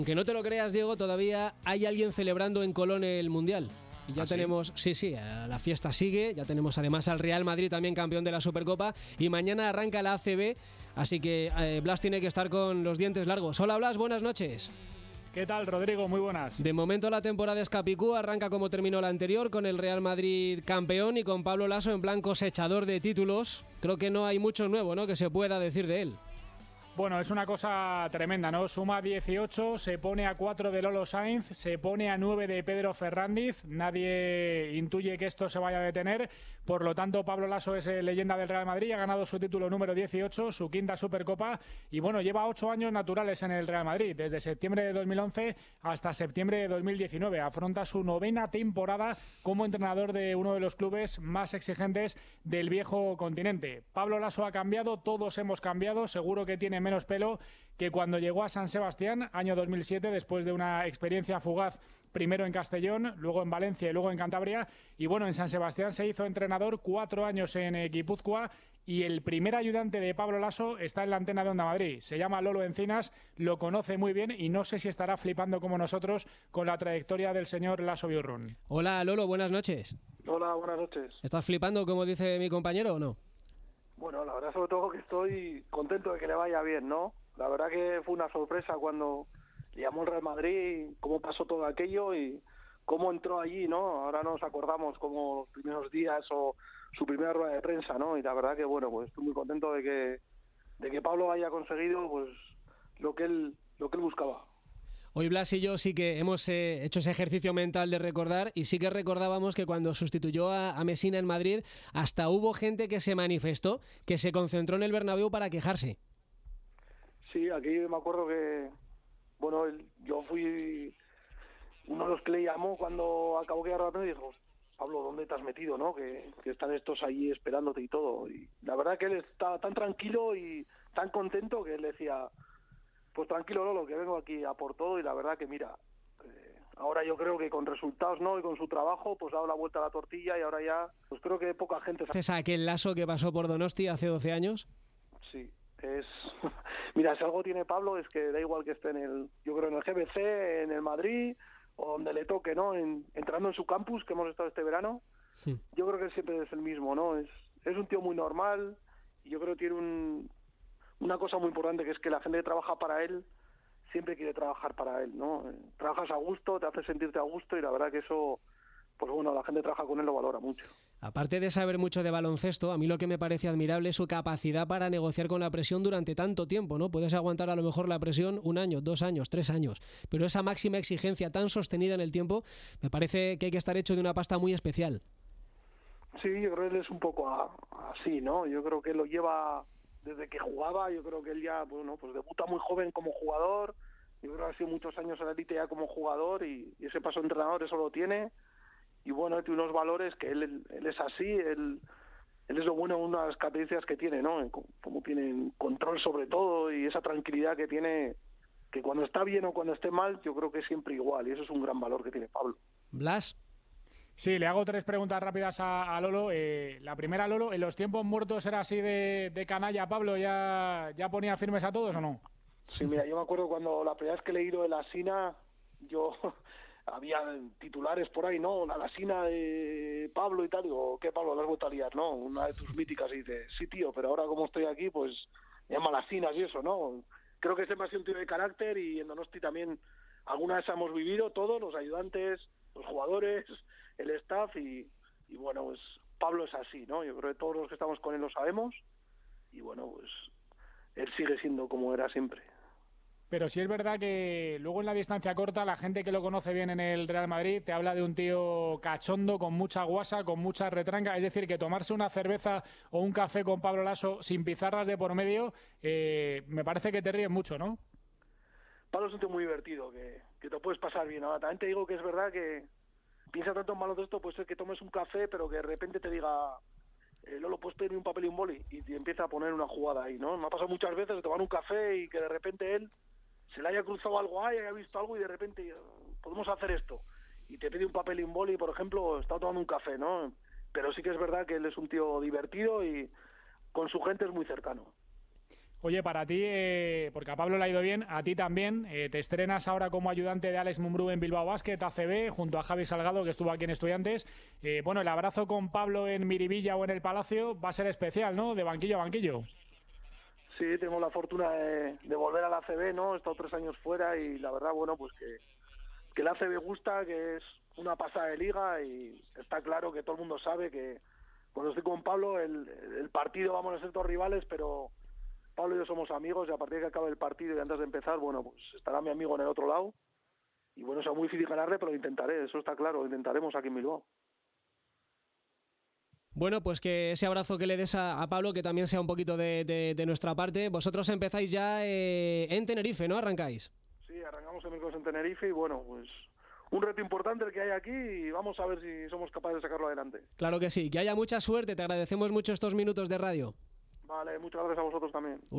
Aunque no te lo creas, Diego, todavía hay alguien celebrando en Colón el Mundial. Ya tenemos, sí, la fiesta sigue, ya tenemos además al Real Madrid también campeón de la Supercopa y mañana arranca la ACB, así que Blas tiene que estar con los dientes largos. Hola Blas, buenas noches. ¿Qué tal, Rodrigo? Muy buenas. De momento la temporada es Capicú, arranca como terminó la anterior, con el Real Madrid campeón y con Pablo Laso en plan cosechador de títulos. Creo que no hay mucho nuevo, ¿no?, que se pueda decir de él. Bueno, es una cosa tremenda, ¿no? Suma 18, se pone a 4 de Lolo Sainz, se pone a 9 de Pedro Ferrándiz. Nadie intuye que esto se vaya a detener. Por lo tanto, Pablo Laso es leyenda del Real Madrid, ha ganado su título número 18, su quinta Supercopa. Y bueno, lleva 8 años naturales en el Real Madrid, desde septiembre de 2011 hasta septiembre de 2019. Afronta su 9ª temporada como entrenador de uno de los clubes más exigentes del viejo continente. Pablo Laso ha cambiado, todos hemos cambiado, seguro que tiene menos pelo que cuando llegó a San Sebastián, año 2007, después de una experiencia fugaz, primero en Castellón, luego en Valencia y luego en Cantabria. Y bueno, en San Sebastián se hizo entrenador 4 años en Guipúzcoa y el primer ayudante de Pablo Laso está en la antena de Onda Madrid. Se llama Lolo Encinas, lo conoce muy bien y no sé si estará flipando como nosotros con la trayectoria del señor Laso Biurrun. Hola Lolo, buenas noches. Hola, buenas noches. ¿Estás flipando como dice mi compañero o no? Bueno, la verdad sobre todo que estoy contento de que le vaya bien, ¿no? La verdad que fue una sorpresa cuando le llamó el Real Madrid, cómo pasó todo aquello y cómo entró allí, ¿no? Ahora nos acordamos como los primeros días o su primera rueda de prensa, ¿no? Y la verdad que, bueno, pues estoy muy contento de que Pablo haya conseguido pues lo que él buscaba. Hoy Blas y yo sí que hemos hecho ese ejercicio mental de recordar y sí que recordábamos que cuando sustituyó a Messina en Madrid hasta hubo gente que se manifestó, que se concentró en el Bernabéu para quejarse. Sí, aquí me acuerdo que, bueno, yo fui uno de los que le llamó cuando acabó que y dijo: Pablo, ¿dónde te has metido, no? Que están estos allí esperándote y todo. Y la verdad que él estaba tan tranquilo y tan contento que él decía: pues tranquilo, Lolo, que vengo aquí a por todo. Y la verdad que mira, ahora yo creo que con resultados, ¿no?, y con su trabajo, pues ha dado la vuelta a la tortilla y ahora ya, pues creo que poca gente... ¿Es aquel Laso que pasó por Donosti hace 12 años? Sí, es... Mira, si algo tiene Pablo es que da igual que esté yo creo en el GBC, en el Madrid, o donde le toque, ¿no?, entrando en su campus, que hemos estado este verano, sí. Yo creo que él siempre es el mismo, ¿no? Es un tío muy normal y yo creo que tiene una cosa muy importante, que es que la gente que trabaja para él siempre quiere trabajar para él, ¿no? Trabajas a gusto, te hace sentirte a gusto y la verdad que eso, pues bueno, la gente que trabaja con él lo valora mucho. Aparte de saber mucho de baloncesto, a mí lo que me parece admirable es su capacidad para negociar con la presión durante tanto tiempo, ¿no? Puedes aguantar a lo mejor la presión 1 año, 2 años, 3 años, pero esa máxima exigencia tan sostenida en el tiempo, me parece que hay que estar hecho de una pasta muy especial. Sí, yo creo que él es un poco así, ¿no? Yo creo que lo lleva... Desde que jugaba, yo creo que él ya, bueno, pues debuta muy joven como jugador. Yo creo que ha sido muchos años en la élite ya como jugador y ese paso de entrenador eso lo tiene. Y bueno, él tiene unos valores que él es así, él es lo bueno, unas características que tiene, ¿no? Como tiene control sobre todo y esa tranquilidad que tiene, que cuando está bien o cuando esté mal, yo creo que es siempre igual y eso es un gran valor que tiene Pablo. Blas. Sí, le hago 3 preguntas rápidas a Lolo. La primera, Lolo, ¿en los tiempos muertos era así de canalla Pablo? ¿Ya ponía firmes a todos o no? Sí, mira, yo me acuerdo cuando la primera vez que he leído de la Sina, yo había titulares por ahí, ¿no? La Sina de Pablo y tal. Digo, ¿qué, Pablo? ¿La has vuelto a liar, no? Una de tus míticas. Y dice, sí, tío, pero ahora como estoy aquí, pues me llaman las Sinas y eso, ¿no? Creo que siempre ha sido un tío de carácter y en Donosti también alguna vez hemos vivido todos, los ayudantes, los jugadores, el staff y bueno, pues Pablo es así, ¿no? Yo creo que todos los que estamos con él lo sabemos y bueno, pues él sigue siendo como era siempre. Pero sí es verdad que luego en la distancia corta la gente que lo conoce bien en el Real Madrid te habla de un tío cachondo, con mucha guasa, con mucha retranca, es decir, que tomarse una cerveza o un café con Pablo Laso sin pizarras de por medio, me parece que te ríes mucho, ¿no? Pablo es un tío muy divertido, que te puedes pasar bien. Ahora también te digo que es verdad que piensa tanto en baloncesto, puede ser que tomes un café, pero que de repente te diga, Lolo, ¿puedes pedirme un papel y un boli? Y te empieza a poner una jugada ahí, ¿no? Me ha pasado muchas veces de tomar un café y que de repente él se le haya cruzado algo ahí, haya visto algo y de repente, podemos hacer esto. Y te pide un papel y un boli, por ejemplo, está tomando un café, ¿no? Pero sí que es verdad que él es un tío divertido y con su gente es muy cercano. Oye, para ti, porque a Pablo le ha ido bien, a ti también, te estrenas ahora como ayudante de Alex Mumbrú en Bilbao Basket, ACB, junto a Javi Salgado, que estuvo aquí en Estudiantes. Bueno, el abrazo con Pablo en Miribilla o en el Palacio va a ser especial, ¿no? De banquillo a banquillo. Sí, tengo la fortuna de volver a la ACB, ¿no? He estado 3 años fuera y la verdad, bueno, pues que la ACB gusta, que es una pasada de liga y está claro que todo el mundo sabe que cuando estoy con Pablo el partido vamos a ser todos rivales, pero Pablo y yo somos amigos y a partir de que acabe el partido y antes de empezar, bueno, pues estará mi amigo en el otro lado y bueno, será muy difícil ganarle, pero lo intentaré, eso está claro, lo intentaremos aquí en Bilbao. Bueno, pues que ese abrazo que le des a Pablo, que también sea un poquito de nuestra parte. Vosotros empezáis ya en Tenerife, ¿no? ¿Arrancáis? Sí, arrancamos el miércoles en Tenerife y bueno, pues un reto importante el que hay aquí y vamos a ver si somos capaces de sacarlo adelante. Claro que sí, que haya mucha suerte, te agradecemos mucho estos minutos de radio. Vale, muchas gracias a vosotros también.